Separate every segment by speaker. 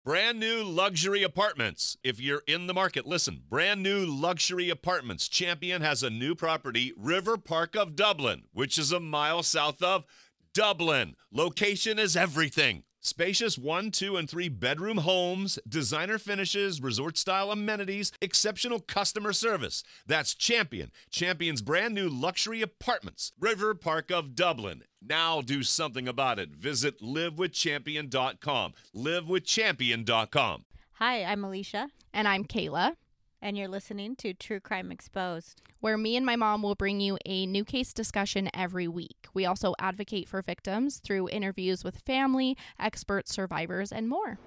Speaker 1: Brand new luxury apartments. If you're in the market, listen. Brand new luxury apartments. Champion has a new property, River Park of Dublin, which is a mile south of Dublin. Location is everything. Spacious 1, 2, and 3 bedroom homes, designer finishes, resort-style amenities, exceptional customer service. That's Champion. Champion's brand new luxury apartments. River Park of Dublin. Now do something about it. Visit livewithchampion.com. livewithchampion.com.
Speaker 2: Hi, I'm Alicia.
Speaker 3: And I'm Kayla.
Speaker 2: And you're listening to True Crime Exposed,
Speaker 3: where me and my mom will bring you a new case discussion every week. We also advocate for victims through interviews with family, experts, survivors, and more.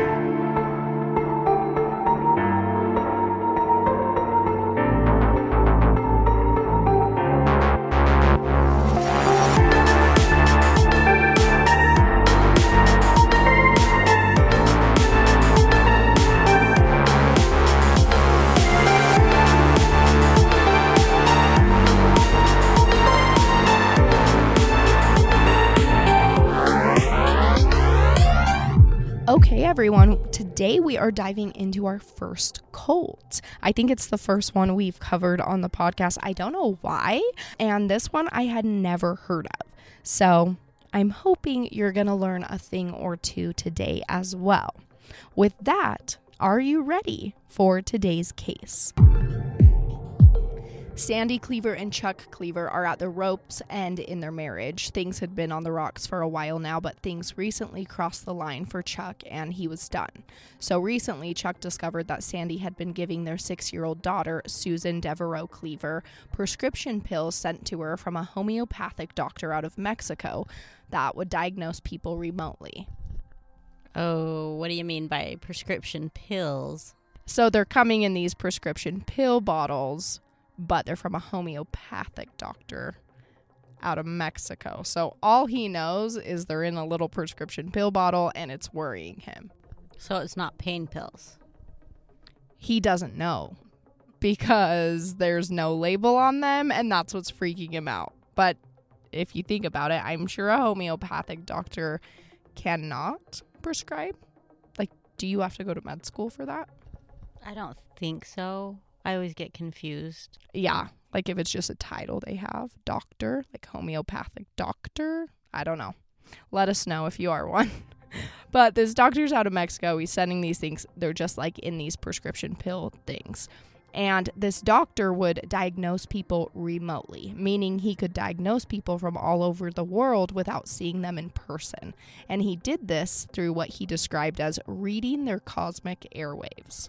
Speaker 3: Okay, everyone, today we are diving into our first cult. I think it's the first one we've covered on the podcast. I don't know why, and this one I had never heard of. So I'm hoping you're going to learn a thing or two today as well. With that, are you ready for today's case? Sandy Cleaver and Chuck Cleaver are at the ropes' end in their marriage. Things had been on the rocks for a while now, but things recently crossed the line for Chuck, and he was done. So recently, Chuck discovered that Sandy had been giving their 6-year-old daughter, Susan Devereaux Cleaver, prescription pills sent to her from a homeopathic doctor out of Mexico that would diagnose people remotely.
Speaker 2: Oh, what do you mean by prescription pills?
Speaker 3: So they're coming in these prescription pill bottles, but they're from a homeopathic doctor out of Mexico. So all he knows is they're in a little prescription pill bottle, and it's worrying him.
Speaker 2: So it's not pain pills?
Speaker 3: He doesn't know because there's no label on them, and that's what's freaking him out. But if you think about it, I'm sure a homeopathic doctor cannot prescribe. Like, do you have to go to med school for that?
Speaker 2: I don't think so. I always get confused.
Speaker 3: Yeah, like if it's just a title they have, doctor, like homeopathic doctor. I don't know. Let us know if you are one. But this doctor's out of Mexico. He's sending these things. They're just like in these prescription pill things. And this doctor would diagnose people remotely, meaning he could diagnose people from all over the world without seeing them in person. And he did this through what he described as reading their cosmic airwaves.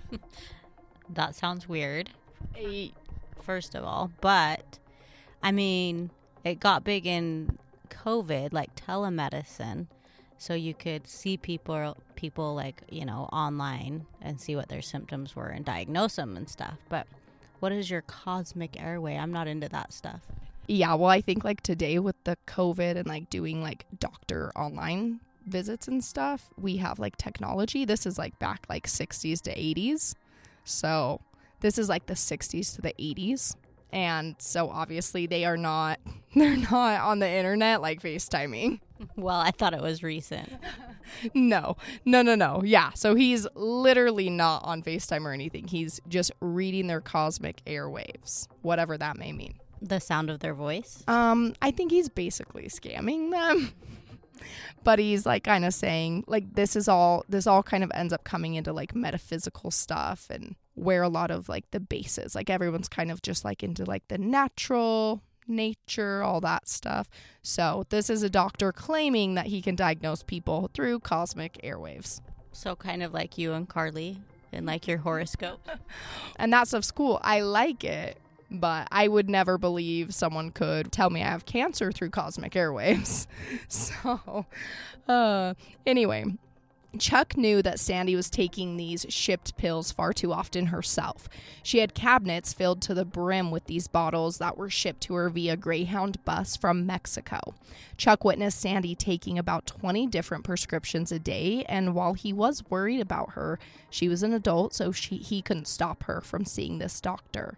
Speaker 2: That sounds weird, first of all. But, I mean, it got big in COVID, like telemedicine. So you could see people like, you know, online and see what their symptoms were and diagnose them and stuff. But what is your cosmic airway? I'm not into that stuff.
Speaker 3: Yeah, well, I think like today with the COVID and like doing like doctor online visits and stuff, we have like technology. This is like back like 60s to 80s. So this is like the 60s to the 80s. And so obviously they're not on the internet like FaceTiming.
Speaker 2: Well, I thought it was recent.
Speaker 3: No. Yeah. So he's literally not on FaceTime or anything. He's just reading their cosmic airwaves, whatever that may mean.
Speaker 2: The sound of their voice?
Speaker 3: I think he's basically scamming them. But he's like kind of saying like this all kind of ends up coming into like metaphysical stuff and where a lot of like the bases, like everyone's kind of just like into like the natural nature, all that stuff. So this is a doctor claiming that he can diagnose people through cosmic airwaves.
Speaker 2: So kind of like you and Carly and like your horoscope.
Speaker 3: And that stuff's cool. I like it. But I would never believe someone could tell me I have cancer through cosmic airwaves. So, anyway, Chuck knew that Sandy was taking these shipped pills far too often herself. She had cabinets filled to the brim with these bottles that were shipped to her via Greyhound bus from Mexico. Chuck witnessed Sandy taking about 20 different prescriptions a day, and while he was worried about her, she was an adult, so he couldn't stop her from seeing this doctor.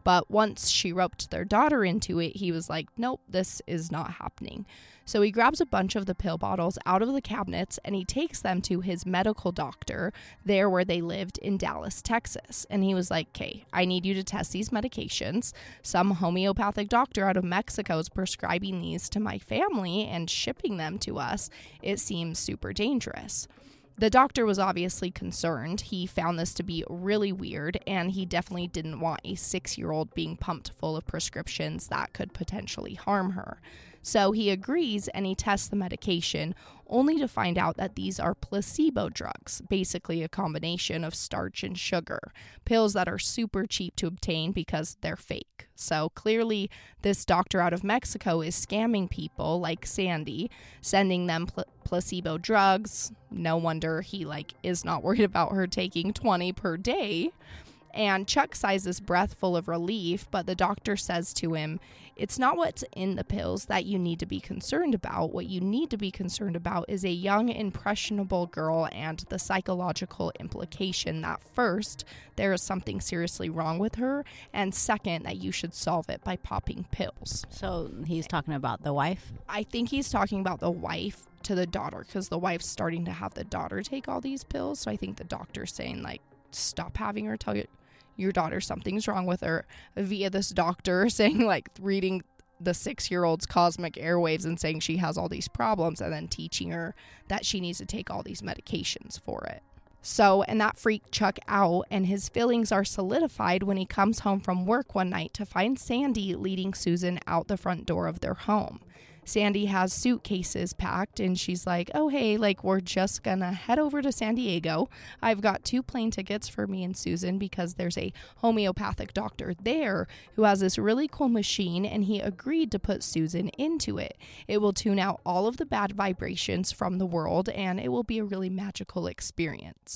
Speaker 3: But once she roped their daughter into it, he was like, nope, this is not happening. So he grabs a bunch of the pill bottles out of the cabinets and he takes them to his medical doctor there where they lived in Dallas, Texas. And he was like, okay, I need you to test these medications. Some homeopathic doctor out of Mexico is prescribing these to my family and shipping them to us. It seems super dangerous. The doctor was obviously concerned. He found this to be really weird, and he definitely didn't want a 6-year-old being pumped full of prescriptions that could potentially harm her. So he agrees and he tests the medication, only to find out that these are placebo drugs, basically a combination of starch and sugar, pills that are super cheap to obtain because they're fake. So clearly this doctor out of Mexico is scamming people like Sandy, sending them placebo drugs. No wonder he is not worried about her taking 20 per day. And Chuck sighs his breath full of relief, but the doctor says to him, it's not what's in the pills that you need to be concerned about. What you need to be concerned about is a young, impressionable girl and the psychological implication that first, there is something seriously wrong with her, and second, that you should solve it by popping pills.
Speaker 2: So he's talking about the wife?
Speaker 3: I think he's talking about the wife to the daughter, because the wife's starting to have the daughter take all these pills. So I think the doctor's saying, stop having her tell your daughter something's wrong with her via this doctor saying, reading the 6-year-old's cosmic airwaves and saying she has all these problems and then teaching her that she needs to take all these medications for it. So, and that freaked Chuck out, and his feelings are solidified when he comes home from work one night to find Sandy leading Susan out the front door of their home. Sandy has suitcases packed, and she's like, oh, hey, we're just gonna head over to San Diego. I've got 2 plane tickets for me and Susan because there's a homeopathic doctor there who has this really cool machine, and he agreed to put Susan into it. It will tune out all of the bad vibrations from the world, and it will be a really magical experience.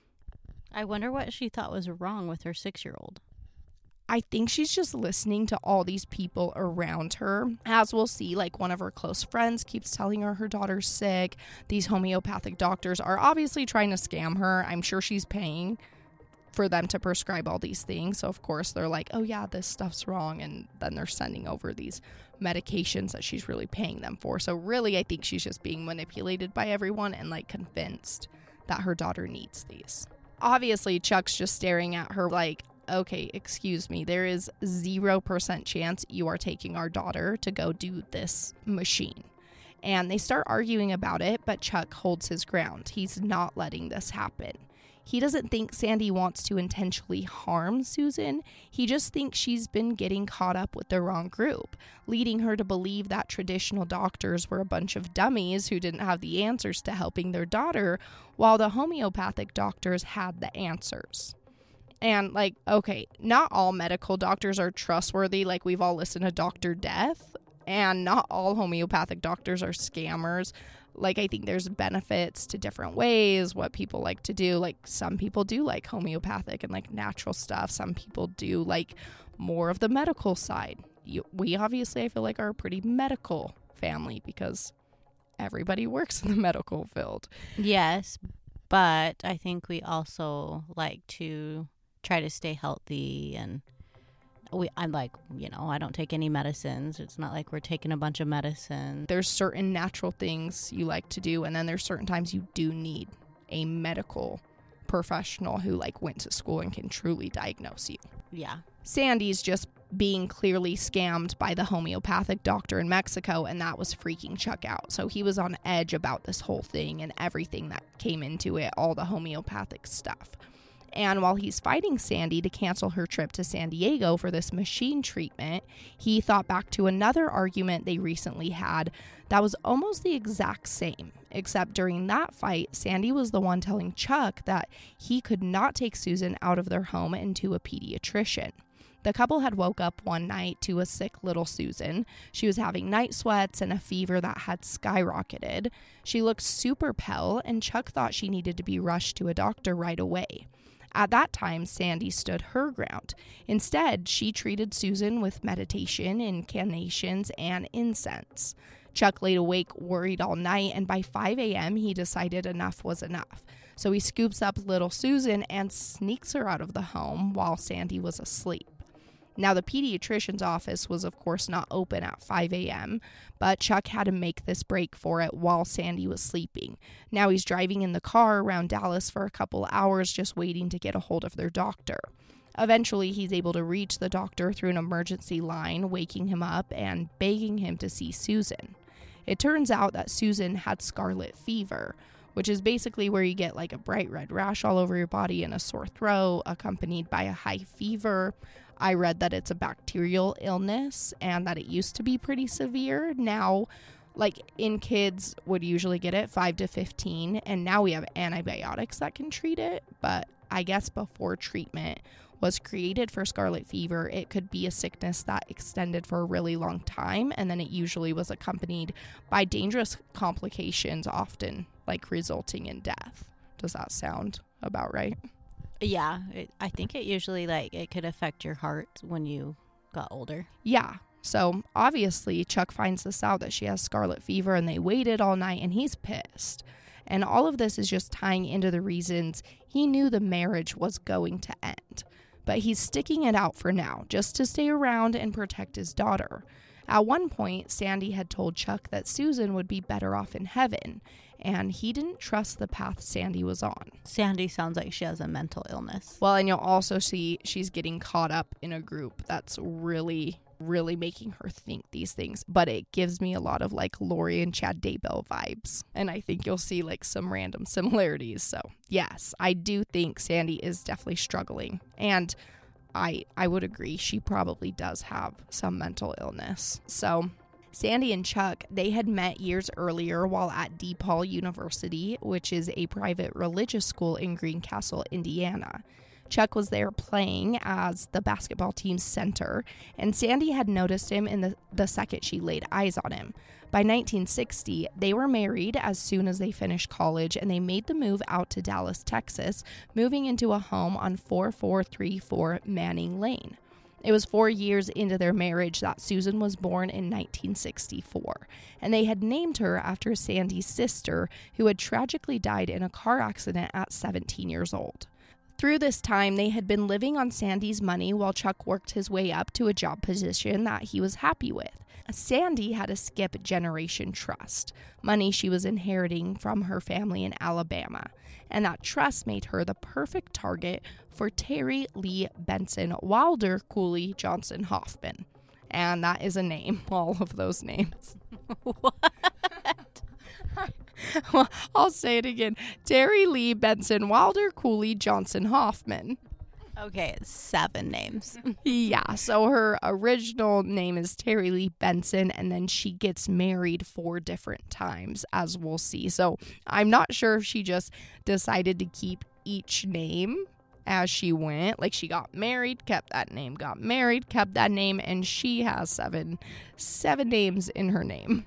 Speaker 2: I wonder what she thought was wrong with her 6-year-old.
Speaker 3: I think she's just listening to all these people around her. As we'll see, one of her close friends keeps telling her daughter's sick. These homeopathic doctors are obviously trying to scam her. I'm sure she's paying for them to prescribe all these things. So, of course, they're like, oh, yeah, this stuff's wrong. And then they're sending over these medications that she's really paying them for. So, really, I think she's just being manipulated by everyone and, convinced that her daughter needs these. Obviously, Chuck's just staring at her okay, excuse me, there is 0% chance you are taking our daughter to go do this machine. And they start arguing about it, but Chuck holds his ground. He's not letting this happen. He doesn't think Sandy wants to intentionally harm Susan. He just thinks she's been getting caught up with the wrong group, leading her to believe that traditional doctors were a bunch of dummies who didn't have the answers to helping their daughter, while the homeopathic doctors had the answers. And, okay, not all medical doctors are trustworthy. We've all listened to Dr. Death, and not all homeopathic doctors are scammers. I think there's benefits to different ways, what people like to do. Some people do like homeopathic and, natural stuff. Some people do more of the medical side. We obviously, I feel are a pretty medical family because everybody works in the medical field.
Speaker 2: Yes, but I think we also like to try to stay healthy, and I'm I don't take any medicines. It's not like we're taking a bunch of medicine.
Speaker 3: There's certain natural things you like to do, and then there's certain times you do need a medical professional who went to school and can truly diagnose you.
Speaker 2: Yeah.
Speaker 3: Sandy's just being clearly scammed by the homeopathic doctor in Mexico, and that was freaking Chuck out. So he was on edge about this whole thing and everything that came into it, all the homeopathic stuff. And while he's fighting Sandy to cancel her trip to San Diego for this machine treatment, he thought back to another argument they recently had that was almost the exact same, except during that fight, Sandy was the one telling Chuck that he could not take Susan out of their home and to a pediatrician. The couple had woke up one night to a sick little Susan. She was having night sweats and a fever that had skyrocketed. She looked super pale, and Chuck thought she needed to be rushed to a doctor right away. At that time, Sandy stood her ground. Instead, she treated Susan with meditation, incantations, and incense. Chuck laid awake, worried all night, and by 5 a.m., he decided enough was enough. So he scoops up little Susan and sneaks her out of the home while Sandy was asleep. Now, the pediatrician's office was, of course, not open at 5 a.m., but Chuck had to make this break for it while Sandy was sleeping. Now he's driving in the car around Dallas for a couple hours just waiting to get a hold of their doctor. Eventually, he's able to reach the doctor through an emergency line, waking him up and begging him to see Susan. It turns out that Susan had scarlet fever, which is basically where you get like a bright red rash all over your body and a sore throat accompanied by a high fever. I read that it's a bacterial illness and that it used to be pretty severe. Now, like in kids would usually get it 5 to 15, and now we have antibiotics that can treat it. But I guess before treatment was created for scarlet fever, it could be a sickness that extended for a really long time, and then it usually was accompanied by dangerous complications, often like resulting in death. Does that sound about right?
Speaker 2: Yeah, I think it usually it could affect your heart when you got older.
Speaker 3: Yeah. So obviously Chuck finds this out that she has scarlet fever, and they waited all night, and he's pissed. And all of this is just tying into the reasons he knew the marriage was going to end. But he's sticking it out for now, just to stay around and protect his daughter. At one point, Sandy had told Chuck that Susan would be better off in heaven, and he didn't trust the path Sandy was on.
Speaker 2: Sandy sounds like she has a mental illness.
Speaker 3: Well, and you'll also see she's getting caught up in a group that's really making her think these things. But it gives me a lot of like Lori and Chad Daybell vibes. And I think you'll see like some random similarities. So yes, I do think Sandy is definitely struggling. And I would agree she probably does have some mental illness. So Sandy and Chuck, they had met years earlier while at DePaul University, which is a private religious school in Greencastle, Indiana. Chuck was there playing as the basketball team's center, and Sandy had noticed him in the second she laid eyes on him. By 1960, they were married as soon as they finished college, and they made the move out to Dallas, Texas, moving into a home on 4434 Manning Lane. It was 4 years into their marriage that Susan was born in 1964, and they had named her after Sandy's sister, who had tragically died in a car accident at 17 years old. Through this time, they had been living on Sandy's money while Chuck worked his way up to a job position that he was happy with. Sandy had a Skip Generation Trust, money she was inheriting from her family in Alabama, and that trust made her the perfect target for Terry Lee Benson Wilder Cooley Johnson Hoffman. And that is a name, all of those names.
Speaker 2: What?
Speaker 3: Well, I'll say it again. Terry Lee Benson Wilder Cooley Johnson Hoffman.
Speaker 2: Okay, it's 7 names.
Speaker 3: Yeah, so her original name is Terry Lee Benson, and then she gets married 4 different times, as we'll see. So I'm not sure if she just decided to keep each name as she went. Like, she got married, kept that name, got married, kept that name, and she has seven names in her name.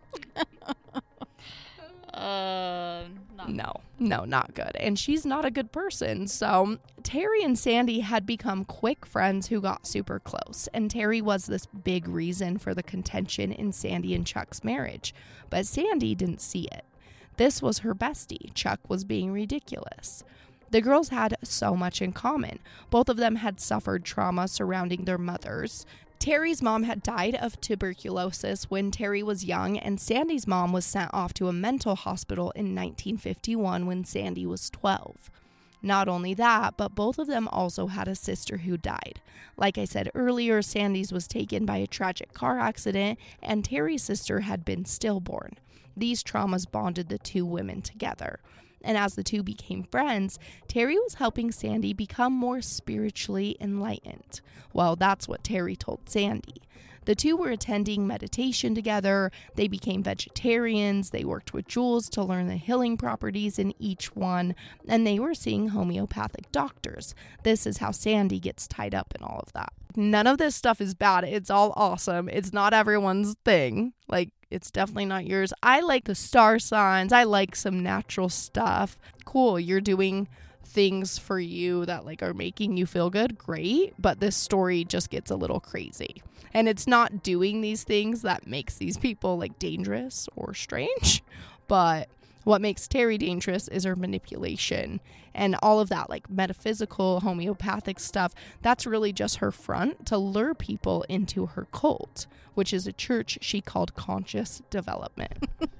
Speaker 3: No, not good. And she's not a good person. So Terry and Sandy had become quick friends who got super close. And Terry was this big reason for the contention in Sandy and Chuck's marriage. But Sandy didn't see it. This was her bestie. Chuck was being ridiculous. The girls had so much in common. Both of them had suffered trauma surrounding their mothers. Terry's mom had died of tuberculosis when Terry was young, and Sandy's mom was sent off to a mental hospital in 1951 when Sandy was 12. Not only that, but both of them also had a sister who died. Like I said earlier, Sandy's was taken by a tragic car accident, and Terry's sister had been stillborn. These traumas bonded the two women together. And as the two became friends, Terry was helping Sandy become more spiritually enlightened. Well, that's what Terry told Sandy. The two were attending meditation together. They became vegetarians. They worked with Jules to learn the healing properties in each one. And they were seeing homeopathic doctors. This is how Sandy gets tied up in all of that. None of this stuff is bad. It's all awesome. It's not everyone's thing. It's definitely not yours. I like the star signs. I like some natural stuff. Cool, you're doing things for you that are making you feel good. Great. But this story just gets a little crazy. And it's not doing these things that makes these people dangerous or strange. But What makes Terry dangerous is her manipulation and all of that, like metaphysical, homeopathic stuff. That's really just her front to lure people into her cult, which is a church she called Conscious Development.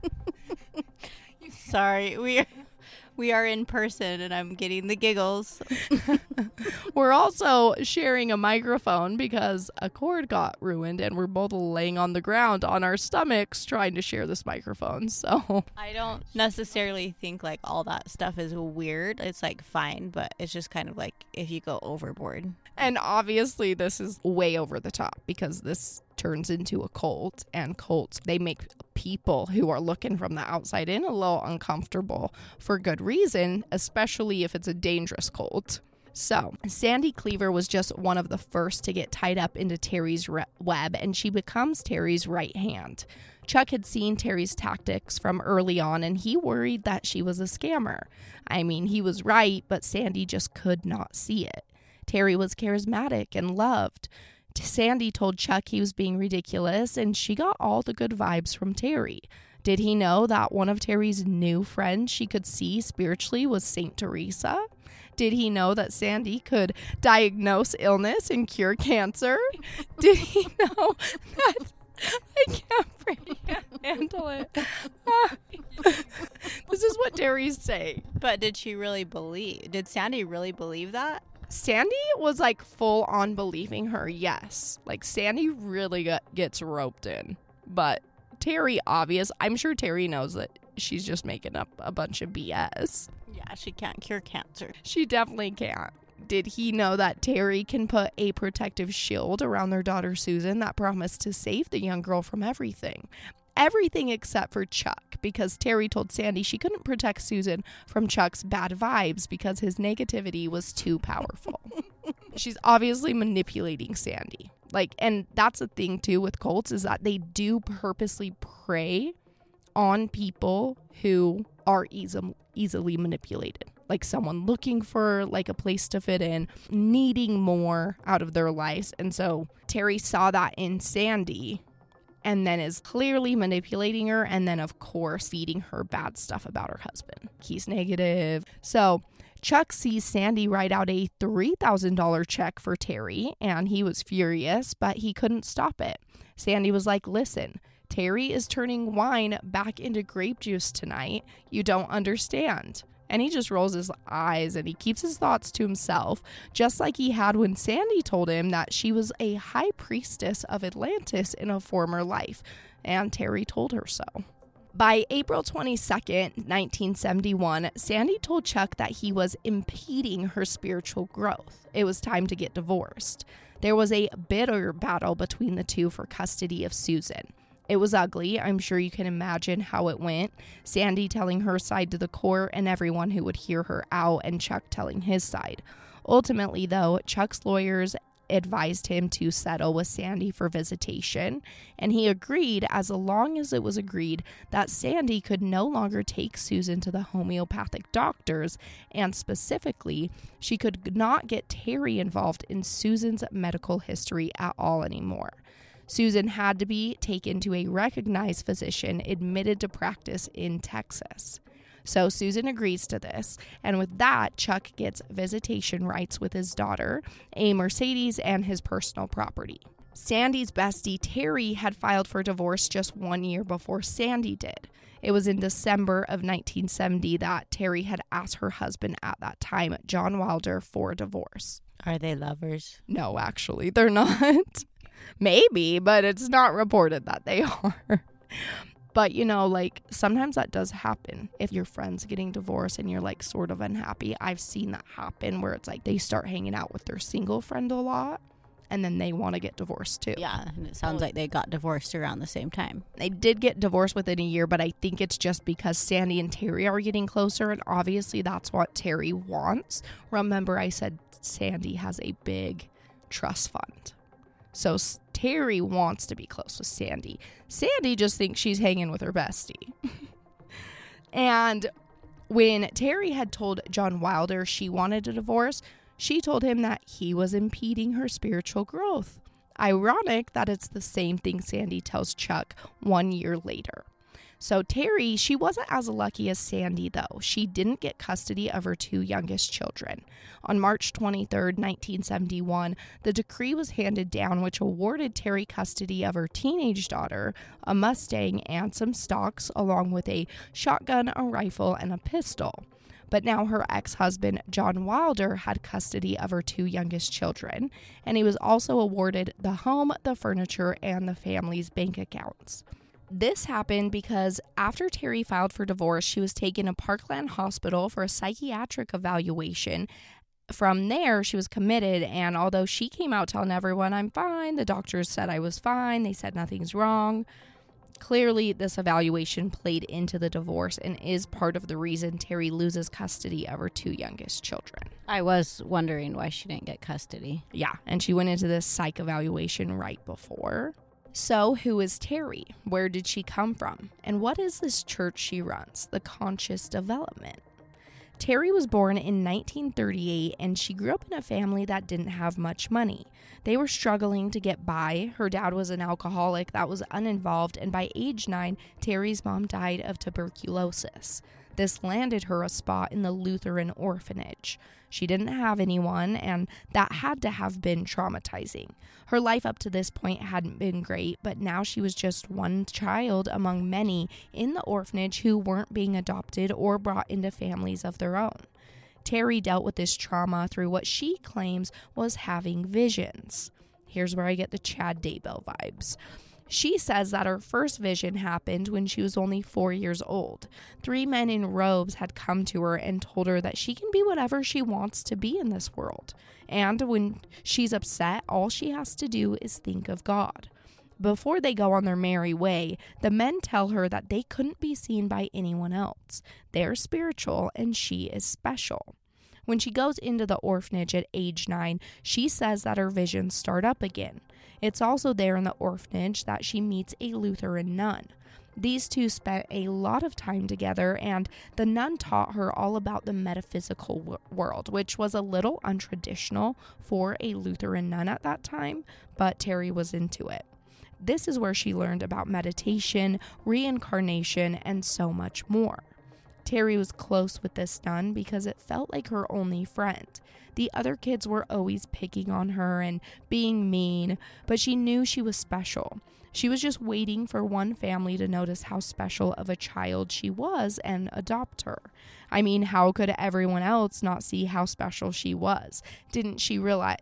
Speaker 2: Sorry, we are in person and I'm getting the giggles.
Speaker 3: We're also sharing a microphone because a cord got ruined and we're both laying on the ground on our stomachs trying to share this microphone. So
Speaker 2: I don't necessarily think like all that stuff is weird. It's like fine, but it's just kind of like if you go overboard.
Speaker 3: And obviously this is way over the top because this turns into a cult, and cults, they make people who are looking from the outside in a little uncomfortable for good reason, especially if it's a dangerous cult. So Sandy Cleaver was just one of the first to get tied up into Terry's web, and she becomes Terry's right hand. Chuck had seen Terry's tactics from early on, and he worried that she was a scammer. I mean, he was right, but Sandy just could not see it. Terry was charismatic and loved. Sandy told Chuck he was being ridiculous, and she got all the good vibes from Terry. Did he know that one of Terry's new friends she could see spiritually was Saint Teresa? Did he know that Sandy could diagnose illness and cure cancer? Did he know that... I can't handle it. This is what Terry's saying.
Speaker 2: But did she really believe? Did Sandy really believe that?
Speaker 3: Sandy was like full on believing her, yes. Like Sandy really gets roped in. But Terry, I'm sure Terry knows that she's just making up a bunch of BS.
Speaker 2: Yeah, she can't cure cancer.
Speaker 3: She definitely can't. Did he know that Terry can put a protective shield around their daughter Susan that promised to save the young girl from everything? Everything except for Chuck, because Terry told Sandy she couldn't protect Susan from Chuck's bad vibes because his negativity was too powerful. She's obviously manipulating Sandy. And that's the thing too with cults, is that they do purposely prey on people who are easily manipulated. Like someone looking for like a place to fit in, needing more out of their lives. And so Terry saw that in Sandy, and then is clearly manipulating her, and then of course feeding her bad stuff about her husband. He's negative. So Chuck sees Sandy write out a $3,000 check for Terry, and he was furious, but he couldn't stop it. Sandy was like, listen, Terry is turning wine back into grape juice tonight. You don't understand. And he just rolls his eyes and he keeps his thoughts to himself, just like he had when Sandy told him that she was a high priestess of Atlantis in a former life. And Terry told her so. By April 22nd, 1971, Sandy told Chuck that he was impeding her spiritual growth. It was time to get divorced. There was a bitter battle between the two for custody of Susan. It was ugly. I'm sure you can imagine how it went. Sandy telling her side to the court and everyone who would hear her out, and Chuck telling his side. Ultimately, though, Chuck's lawyers advised him to settle with Sandy for visitation, and he agreed as long as it was agreed that Sandy could no longer take Susan to the homeopathic doctors, and specifically, she could not get Terry involved in Susan's medical history at all anymore. Susan had to be taken to a recognized physician admitted to practice in Texas. So Susan agrees to this, and with that, Chuck gets visitation rights with his daughter, a Mercedes, and his personal property. Sandy's bestie, Terry, had filed for divorce just 1 year before Sandy did. It was in December of 1970 that Terry had asked her husband at that time, John Wilder, for a divorce.
Speaker 2: Are they lovers?
Speaker 3: No, actually, they're not. Maybe, but it's not reported that they are. But, sometimes that does happen. If your friend's getting divorced and you're, sort of unhappy, I've seen that happen where it's they start hanging out with their single friend a lot, and then they want to get divorced too.
Speaker 2: Yeah, and it sounds like they got divorced around the same time.
Speaker 3: They did get divorced within a year, but I think it's just because Sandy and Terry are getting closer, and obviously that's what Terry wants. Remember, I said Sandy has a big trust fund. So Terry wants to be close with Sandy. Sandy just thinks she's hanging with her bestie. And when Terry had told John Wilder she wanted a divorce, she told him that he was impeding her spiritual growth. Ironic that it's the same thing Sandy tells Chuck 1 year later. So Terry, she wasn't as lucky as Sandy, though. She didn't get custody of her two youngest children. On March 23rd, 1971, the decree was handed down which awarded Terry custody of her teenage daughter, a Mustang, and some stocks, along with a shotgun, a rifle, and a pistol. But now her ex-husband, John Wilder, had custody of her two youngest children, and he was also awarded the home, the furniture, and the family's bank accounts. This happened because after Terry filed for divorce, she was taken to Parkland Hospital for a psychiatric evaluation. From there, she was committed, and although she came out telling everyone, "I'm fine," the doctors said I was fine, they said nothing's wrong. Clearly, this evaluation played into the divorce and is part of the reason Terry loses custody of her two youngest children.
Speaker 2: I was wondering why she didn't get custody.
Speaker 3: Yeah, and she went into this psych evaluation right before. So, who is Terry? Where did she come from? And what is this church she runs, the Conscious Development? Terry was born in 1938, and she grew up in a family that didn't have much money. They were struggling to get by. Her dad was an alcoholic that was uninvolved, and by age 9, Terry's mom died of tuberculosis. This landed her a spot in the Lutheran orphanage. She didn't have anyone, and that had to have been traumatizing. Her life up to this point hadn't been great, but now she was just one child among many in the orphanage who weren't being adopted or brought into families of their own. Terry dealt with this trauma through what she claims was having visions. Here's where I get the Chad Daybell vibes. She says that her first vision happened when she was only 4 years old. 3 men in robes had come to her and told her that she can be whatever she wants to be in this world. And when she's upset, all she has to do is think of God. Before they go on their merry way, the men tell her that they couldn't be seen by anyone else. They're spiritual and she is special. When she goes into the orphanage at age 9, she says that her visions start up again. It's also there in the orphanage that she meets a Lutheran nun. These two spent a lot of time together, and the nun taught her all about the metaphysical world, which was a little untraditional for a Lutheran nun at that time, but Terry was into it. This is where she learned about meditation, reincarnation, and so much more. Terry was close with this nun because it felt like her only friend. The other kids were always picking on her and being mean, but she knew she was special. She was just waiting for one family to notice how special of a child she was and adopt her. I mean, how could everyone else not see how special she was? Didn't they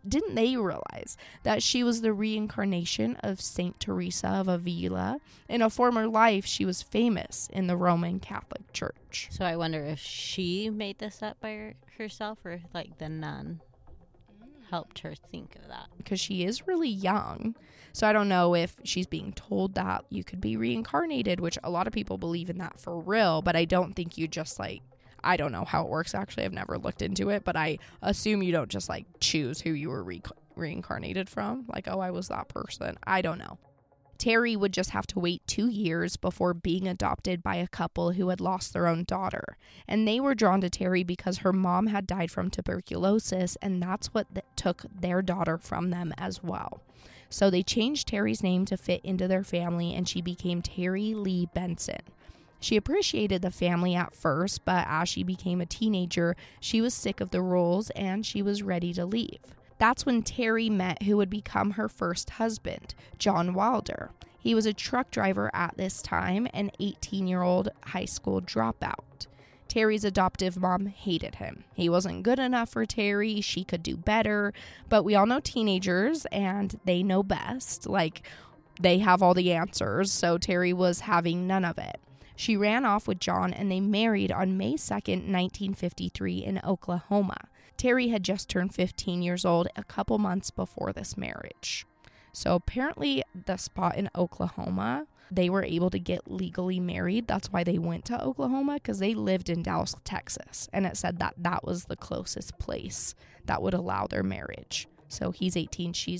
Speaker 3: realize that she was the reincarnation of Saint Teresa of Avila? In a former life, she was famous in the Roman Catholic Church.
Speaker 2: So I wonder if she made this up by herself or like the nun helped her think of that.
Speaker 3: Because she is really young. So I don't know if she's being told that you could be reincarnated, which a lot of people believe in that for real, but I don't think you just I don't know how it works actually. I've never looked into it, but I assume you don't just choose who you were reincarnated from. Oh, I was that person. I don't know. Terry would just have to wait 2 years before being adopted by a couple who had lost their own daughter. And they were drawn to Terry because her mom had died from tuberculosis, and that's what took their daughter from them as well. So they changed Terry's name to fit into their family, and she became Terry Lee Benson. She appreciated the family at first, but as she became a teenager, she was sick of the rules and she was ready to leave. That's when Terry met who would become her first husband, John Wilder. He was a truck driver at this time, an 18-year-old high school dropout. Terry's adoptive mom hated him. He wasn't good enough for Terry. She could do better. But we all know teenagers, and they know best. They have all the answers, so Terry was having none of it. She ran off with John, and they married on May 2nd, 1953 in Oklahoma. Terry had just turned 15 years old a couple months before this marriage. So apparently the spot in Oklahoma, they were able to get legally married. That's why they went to Oklahoma, because they lived in Dallas, Texas. And it said that that was the closest place that would allow their marriage. So he's 18, she's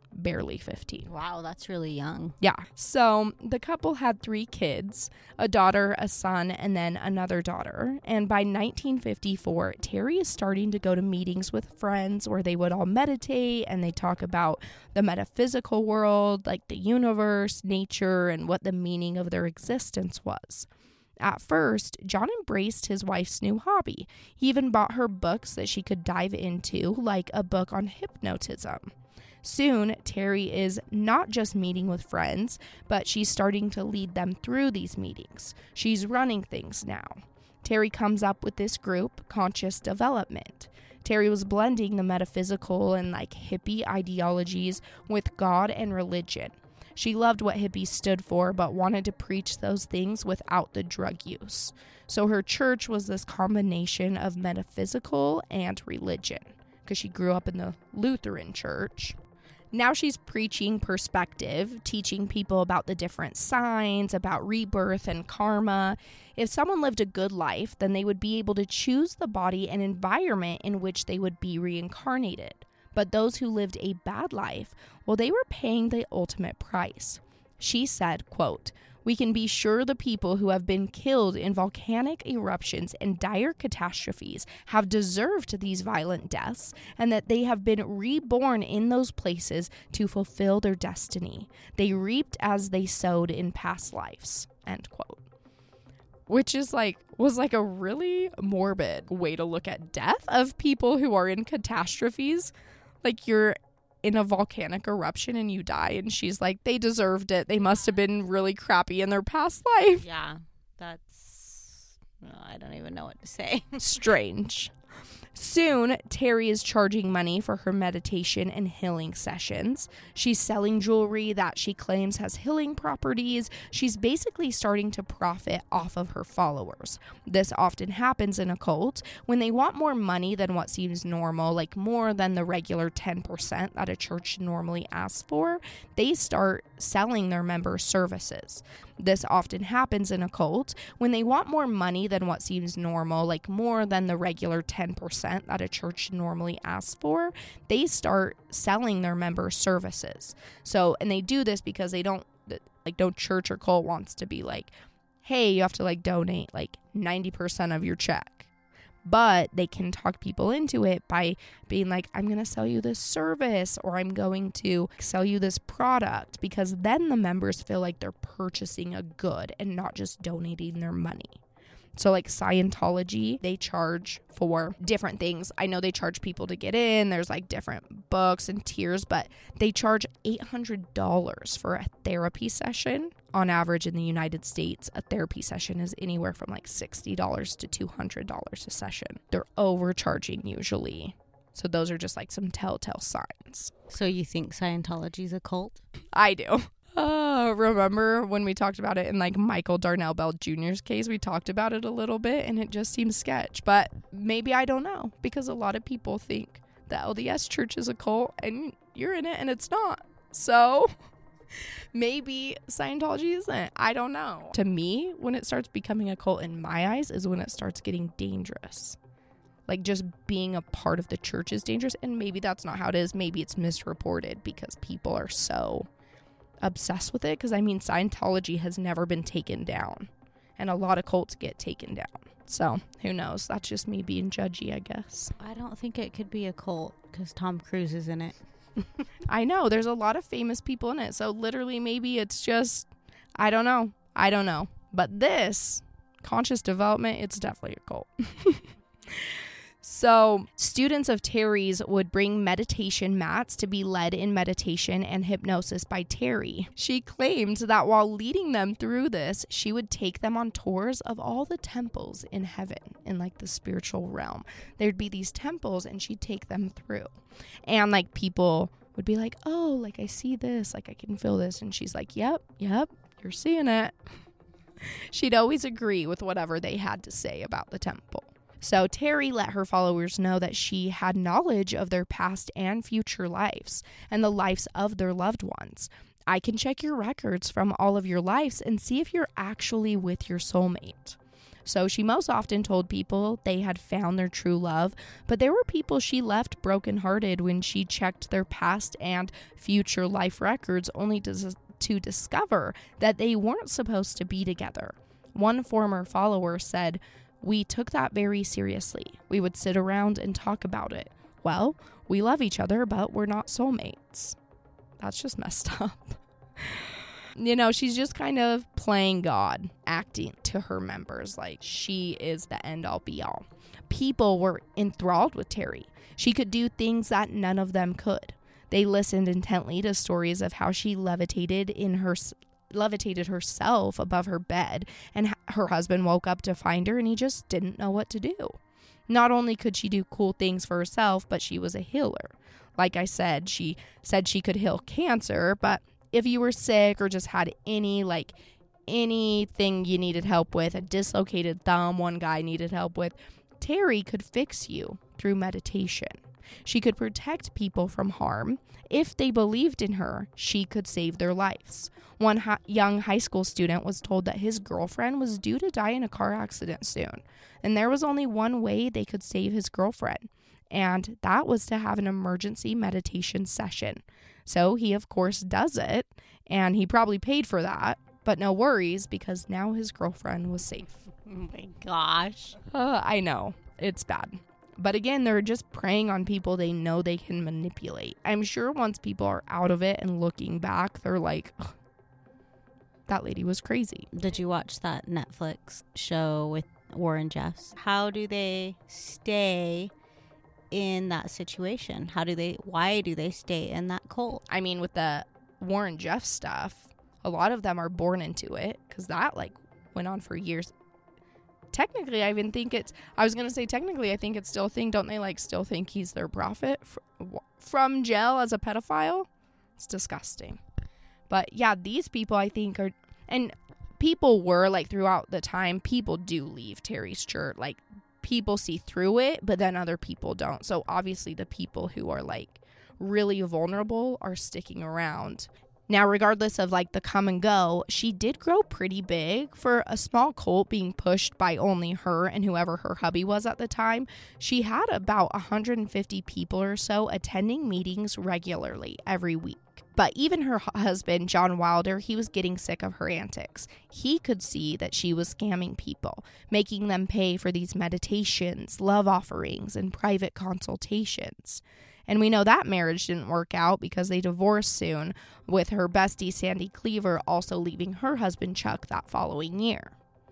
Speaker 3: barely 15.
Speaker 2: Wow, that's really young.
Speaker 3: Yeah. So the couple had 3 kids, a daughter, a son, and then another daughter. And by 1954, Terry is starting to go to meetings with friends where they would all meditate and they talk about the metaphysical world, like the universe, nature, and what the meaning of their existence was. At first, John embraced his wife's new hobby. He even bought her books that she could dive into, like a book on hypnotism. Soon, Terry is not just meeting with friends, but she's starting to lead them through these meetings. She's running things now. Terry comes up with this group, Conscious Development. Terry was blending the metaphysical and hippie ideologies with God and religion. She loved what hippies stood for, but wanted to preach those things without the drug use. So her church was this combination of metaphysical and religion, because she grew up in the Lutheran church. Now she's preaching perspective, teaching people about the different signs, about rebirth and karma. If someone lived a good life, then they would be able to choose the body and environment in which they would be reincarnated. But those who lived a bad life, well, they were paying the ultimate price. She said, quote, "We can be sure the people who have been killed in volcanic eruptions and dire catastrophes have deserved these violent deaths, and that they have been reborn in those places to fulfill their destiny. They reaped as they sowed in past lives," end quote. Which is was a really morbid way to look at death of people who are in catastrophes. You're in a volcanic eruption and you die, and she's like, they deserved it. They must have been really crappy in their past life.
Speaker 2: Yeah, I don't even know what to say.
Speaker 3: Strange. Soon, Terry is charging money for her meditation and healing sessions. She's selling jewelry that she claims has healing properties. She's basically starting to profit off of her followers. This often happens in a cult when they want more money than what seems normal, more than the regular 10% that a church normally asks for. They start selling their members services. This often happens in a cult when they want more money than what seems normal, more than the regular 10% that a church normally asks for. They start selling their members services. And they do this because they don't, no church or cult wants to be hey, you have to donate 90% of your check. But they can talk people into it by being I'm going to sell you this service, or I'm going to sell you this product, because then the members feel like they're purchasing a good and not just donating their money. So Scientology, they charge for different things. I know they charge people to get in. There's different books and tiers, but they charge $800 for a therapy session. On average in the United States, a therapy session is anywhere from $60 to $200 a session. They're overcharging usually. So those are just some telltale signs.
Speaker 2: So you think Scientology's a cult?
Speaker 3: I do. Remember when we talked about it in Michael Darnell Bell Jr.'s case? We talked about it a little bit and it just seems sketch. But maybe I don't know, because a lot of people think the LDS Church is a cult and you're in it and it's not. So maybe Scientology isn't. I don't know. To me, when it starts becoming a cult in my eyes is when it starts getting dangerous. Just being a part of the church is dangerous. And maybe that's not how it is. Maybe it's misreported because people are so obsessed with it, because Scientology has never been taken down, and a lot of cults get taken down. So who knows? That's just me being judgy, I guess.
Speaker 2: I don't think it could be a cult because Tom Cruise is in it.
Speaker 3: I know there's a lot of famous people in it, so literally maybe it's just, I don't know. But this Conscious Development, it's definitely a cult. So students of Terry's would bring meditation mats to be led in meditation and hypnosis by Terry. She claimed that while leading them through this, she would take them on tours of all the temples in heaven, in the spiritual realm. There'd be these temples and she'd take them through. And people would be oh, I see this, I can feel this. And she's yep, you're seeing it. She'd always agree with whatever they had to say about the temple. So Terry let her followers know that she had knowledge of their past and future lives and the lives of their loved ones. I can check your records from all of your lives and see if you're actually with your soulmate. So she most often told people they had found their true love, but there were people she left brokenhearted when she checked their past and future life records only to discover that they weren't supposed to be together. One former follower said, "We took that very seriously. We would sit around and talk about it. Well, we love each other, but we're not soulmates." That's just messed up. She's just kind of playing God, acting to her members like she is the end-all be-all. People were enthralled with Terry. She could do things that none of them could. They listened intently to stories of how she levitated herself above her bed, and her husband woke up to find her and he just didn't know what to do. Not only could she do cool things for herself, but she was a healer. Like I said, she said she could heal cancer, but if you were sick or just had anything you needed help with, a dislocated thumb one guy needed help with, Terry could fix you through meditation. She could protect people from harm. If they believed in her, she could save their lives. One young high school student was told that his girlfriend was due to die in a car accident soon, and there was only one way they could save his girlfriend, and that was to have an emergency meditation session. So he, of course, does it, and he probably paid for that, but no worries because now his girlfriend was safe.
Speaker 2: Oh my gosh.
Speaker 3: I know. It's bad. But again, they're just preying on people they know they can manipulate. I'm sure once people are out of it and looking back, they're like, that lady was crazy.
Speaker 2: Did you watch that Netflix show with Warren Jeffs? How do they stay in that situation? Why do they stay in that cult?
Speaker 3: I mean, with the Warren Jeffs stuff, a lot of them are born into it because that went on for years. Technically, I think it's still a thing. Don't they still think he's their prophet from jail as a pedophile? It's disgusting. But yeah, these people I think are, and people were throughout the time, people do leave Terry's church. People see through it, but then other people don't. So obviously the people who are really vulnerable are sticking around. Now, regardless of the come and go, she did grow pretty big. For a small cult being pushed by only her and whoever her hubby was at the time, she had about 150 people or so attending meetings regularly every week. But even her husband, John Wilder, he was getting sick of her antics. He could see that she was scamming people, making them pay for these meditations, love offerings, and private consultations. And we know that marriage didn't work out because they divorced soon, with her bestie Sandy Cleaver also leaving her husband Chuck that following year.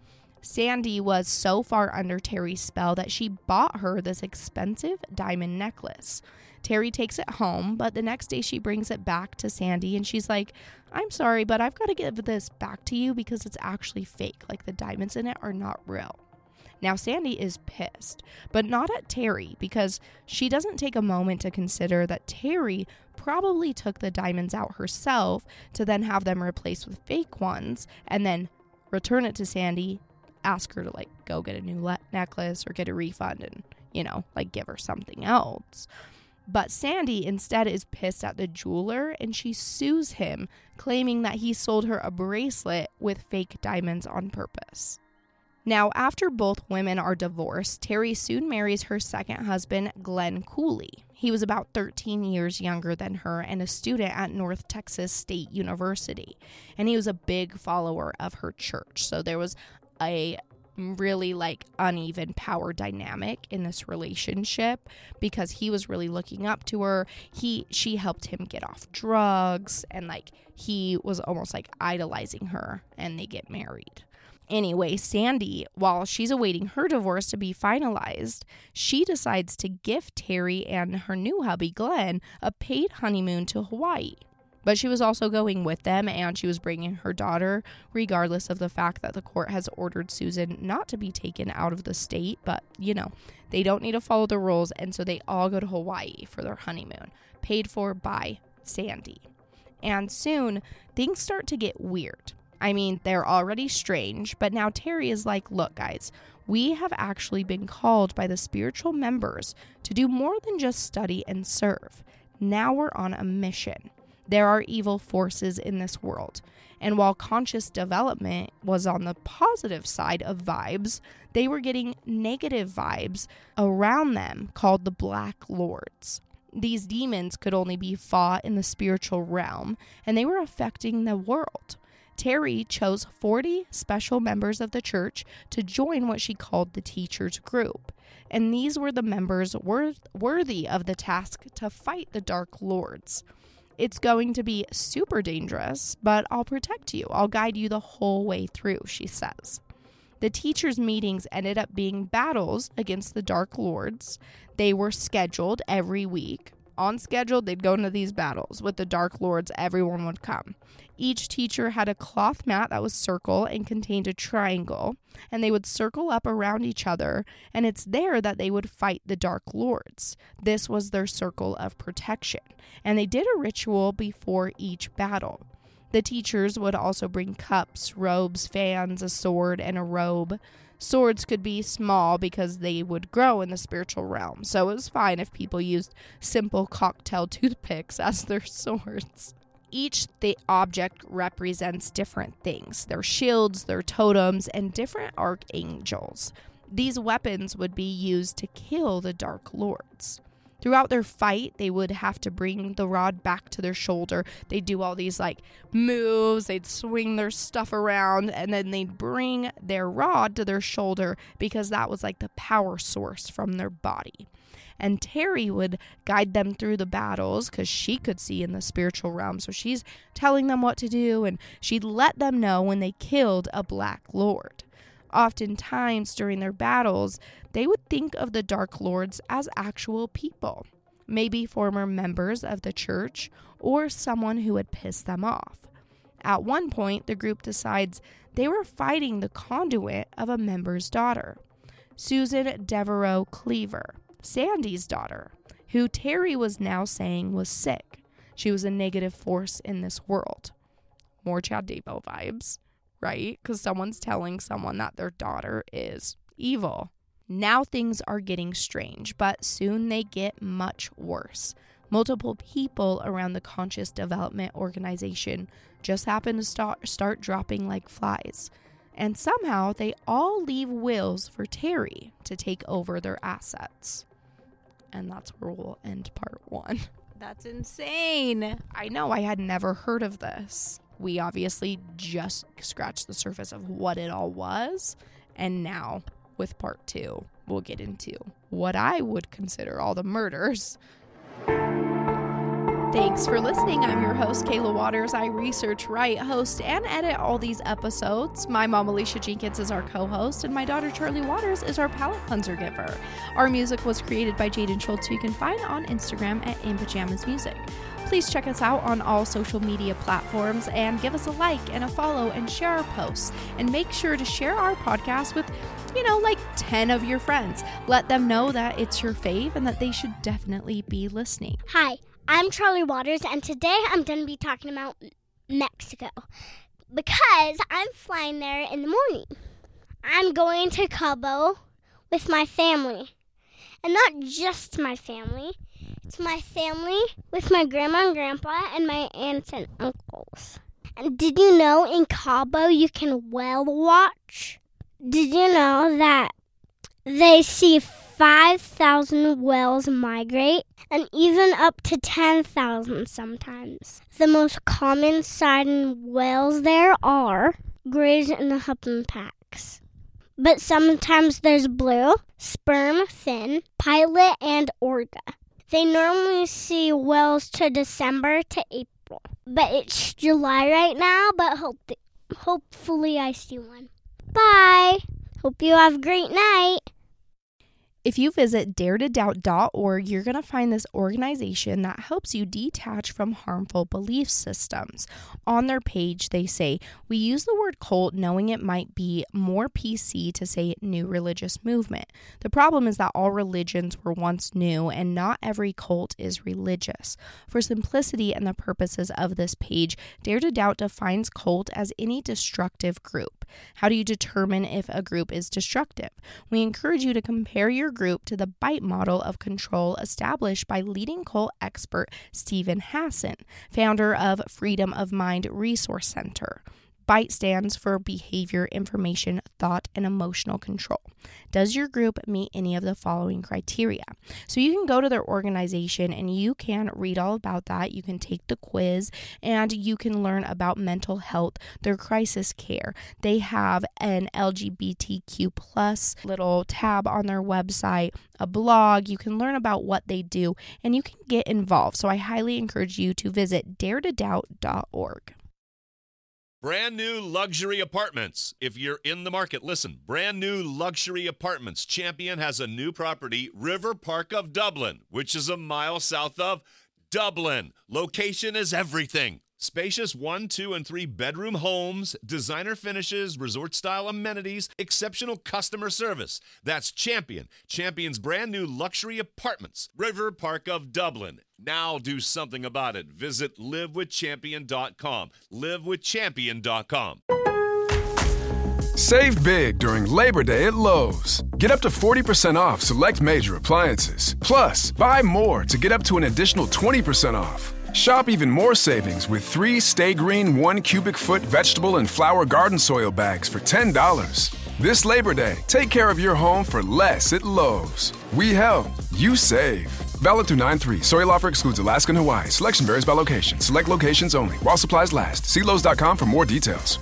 Speaker 3: Sandy was so far under Terry's spell that she bought her this expensive diamond necklace. Terry takes it home, but the next day she brings it back to Sandy and she's like, "I'm sorry, but I've got to give this back to you because it's actually fake. The diamonds in it are not real." Now, Sandy is pissed, but not at Terry because she doesn't take a moment to consider that Terry probably took the diamonds out herself to then have them replaced with fake ones and then return it to Sandy, ask her to go get a new necklace or get a refund and, give her something else. But Sandy instead is pissed at the jeweler and she sues him, claiming that he sold her a bracelet with fake diamonds on purpose. Now, after both women are divorced, Terry soon marries her second husband, Glenn Cooley. He was about 13 years younger than her and a student at North Texas State University. And he was a big follower of her church. So there was a really uneven power dynamic in this relationship because he was really looking up to her. She helped him get off drugs and he was almost idolizing her, and they get married. Anyway, Sandy, while she's awaiting her divorce to be finalized, she decides to gift Terry and her new hubby, Glenn, a paid honeymoon to Hawaii. But she was also going with them, and she was bringing her daughter, regardless of the fact that the court has ordered Susan not to be taken out of the state. But, they don't need to follow the rules, and so they all go to Hawaii for their honeymoon, paid for by Sandy. And soon, things start to get weird. I mean, they're already strange, but now Terry is like, "Look, guys, we have actually been called by the spiritual members to do more than just study and serve. Now we're on a mission. There are evil forces in this world. And while conscious development was on the positive side of vibes, they were getting negative vibes around them called the Black Lords. These demons could only be fought in the spiritual realm, and they were affecting the world. Terry chose 40 special members of the church to join what she called the teachers group. And these were the members worthy of the task to fight the Dark Lords. It's going to be super dangerous, but I'll protect you. I'll guide you the whole way through, she says. The teachers' meetings ended up being battles against the Dark Lords. They were scheduled every week. On schedule, they'd go into these battles. With the Dark Lords, everyone would come. Each teacher had a cloth mat that was circle and contained a triangle, and they would circle up around each other, and it's there that they would fight the Dark Lords. This was their circle of protection, and they did a ritual before each battle. The teachers would also bring cups, robes, fans, a sword, and a robe. Swords could be small because they would grow in the spiritual realm, so it was fine if people used simple cocktail toothpicks as their swords. Each object represents different things, their shields, their totems, and different archangels. These weapons would be used to kill the Dark Lords. Throughout their fight, they would have to bring the rod back to their shoulder. They'd do all these moves, they'd swing their stuff around, and then they'd bring their rod to their shoulder because that was the power source from their body. And Terry would guide them through the battles because she could see in the spiritual realm. So she's telling them what to do, and she'd let them know when they killed a Black Lord. Oftentimes during their battles, they would think of the Dark Lords as actual people, maybe former members of the church or someone who had pissed them off. At one point, the group decides they were fighting the conduit of a member's daughter, Susan Devereaux Cleaver, Sandy's daughter, who Terry was now saying was sick. She was a negative force in this world. More Chad Daybell vibes, right? Because someone's telling someone that their daughter is evil. Now things are getting strange, but soon they get much worse. Multiple people around the Conscious Development Organization just happen to start dropping like flies. And somehow they all leave wills for Terry to take over their assets. And that's where we'll end part 1.
Speaker 2: That's insane.
Speaker 3: I know, I had never heard of this. We obviously just scratched the surface of what it all was. And now, with part 2, we'll get into what I would consider all the murders. Thanks for listening. I'm your host, Kayla Waters. I research, write, host, and edit all these episodes. My mom, Alicia Jenkins, is our co-host, and my daughter, Charlie Waters, is our palette cleanser giver. Our music was created by Jaden Schultz, who you can find on Instagram at In Pajamas Music. Please check us out on all social media platforms and give us a like and a follow and share our posts. And make sure to share our podcast with 10 of your friends. Let them know that it's your fave and that they should definitely be listening.
Speaker 4: Hi, I'm Charlie Waters, and today I'm going to be talking about Mexico because I'm flying there in the morning. I'm going to Cabo with my family, and not just my family. It's my family with my grandma and grandpa and my aunts and uncles. And did you know in Cabo you can whale watch? Did you know that they see 5,000 whales migrate, and even up to 10,000 sometimes? The most common sighted whales there are grays and the humping packs. But sometimes there's blue, sperm, fin, pilot, and orca. They normally see whales to December to April. But it's July right now, but hopefully I see one. Bye! Hope you have a great night.
Speaker 3: If you visit daretodoubt.org, you're going to find this organization that helps you detach from harmful belief systems. On their page, they say, we use the word cult knowing it might be more PC to say new religious movement. The problem is that all religions were once new and not every cult is religious. For simplicity and the purposes of this page, Dare to Doubt defines cult as any destructive group. group? How do you determine if a group is destructive? We encourage you to compare your group to the BITE model of control established by leading cult expert Steven Hassan, founder of Freedom of Mind Resource Center. BITE stands for Behavior, Information, Thought, and Emotional Control. Does your group meet any of the following criteria? So you can go to their organization and you can read all about that. You can take the quiz and you can learn about mental health, their crisis care. They have an LGBTQ plus little tab on their website, a blog. You can learn about what they do and you can get involved. So I highly encourage you to visit daretodoubt.org.
Speaker 1: Brand new luxury apartments. If you're in the market, listen. Brand new luxury apartments. Champion has a new property, River Park of Dublin, which is a mile south of Dublin. Location is everything. Spacious 1, 2, and 3 bedroom homes, designer finishes, resort-style amenities, exceptional customer service. That's Champion. Champion's brand new luxury apartments, River Park of Dublin. Now do something about it. Visit livewithchampion.com. livewithchampion.com.
Speaker 5: Save big during Labor Day at Lowe's. Get up to 40% off select major appliances. Plus, buy more to get up to an additional 20% off. Shop even more savings with 3 Stay Green 1 cubic foot vegetable and flower garden soil bags for $10. This Labor Day, take care of your home for less at Lowe's. We help, you save. Valid through 9/3. Soil offer excludes Alaska and Hawaii. Selection varies by location. Select locations only. While supplies last. See Lowe's.com for more details.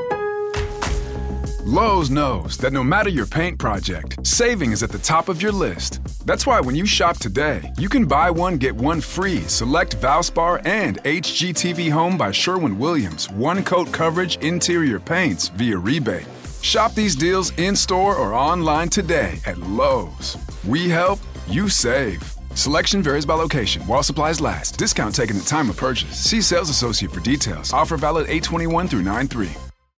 Speaker 5: Lowe's knows that no matter your paint project, saving is at the top of your list. That's why when you shop today, you can buy one, get one free select Valspar and HGTV Home by Sherwin-Williams one-coat coverage interior paints via rebate. Shop these deals in-store or online today at Lowe's. We help, you save. Selection varies by location. While supplies last. Discount taken at time of purchase. See sales associate for details. Offer valid 8/21 through 9/3.